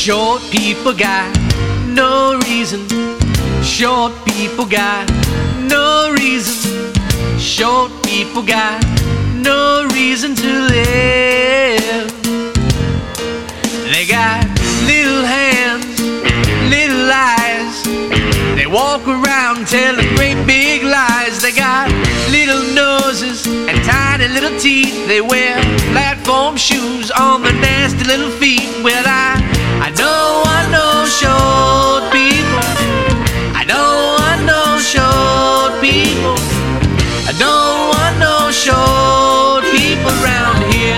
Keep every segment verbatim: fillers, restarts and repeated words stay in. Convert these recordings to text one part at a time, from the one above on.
Short people got no reason. Short people got no reason. Short people got no reason to live. They got little hands, little eyes. They walk around telling great big lies. They got little noses and tiny little teeth. They wear platform shoes on their nasty little feet. Well, I, I know I know short people. I know I know short people. I know I know short people around here.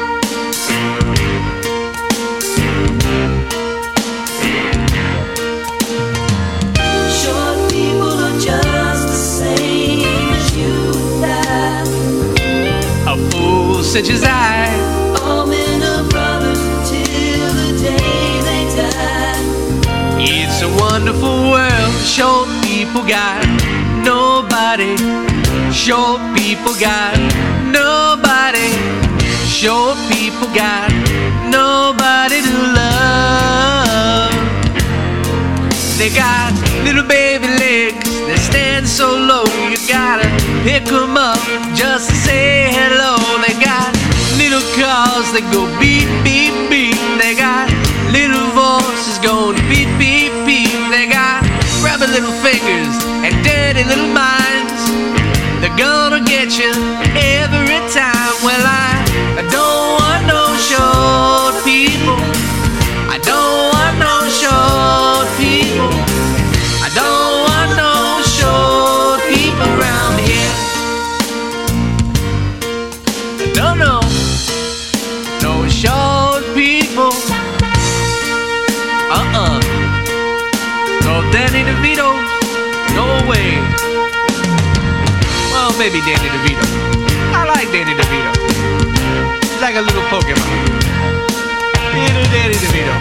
Short people are just the same as you and I. A fool such as I. All men are brothers till the day they die. It's a wonderful world. Short people got nobody. Short people got nobody. Short people got nobody to love. They got little baby legs that stand so low. You gotta pick them up just to say hello. They got little cars that go beep, beep, beep. They got little voices going beep, beep, beep. They got rubber little fingers and dirty little minds. They're gonna get you every time. Well, I, I don't want no short people. I don't want no short people. I don't want no short people around here. No, no, no short people. Uh-uh. No Danny DeVito. No way. Well, maybe Danny DeVito. I like Danny DeVito. He's like a little Pokemon. Little Danny DeVito.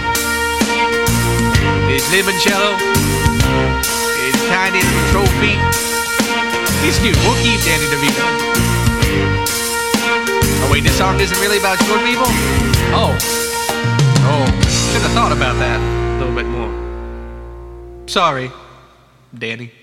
His limoncello. His tiny little trophy. He's cute. We'll keep Danny DeVito. Oh wait, this song isn't really about short people? Oh. Oh. Should have thought about that a little bit more. Sorry, Danny.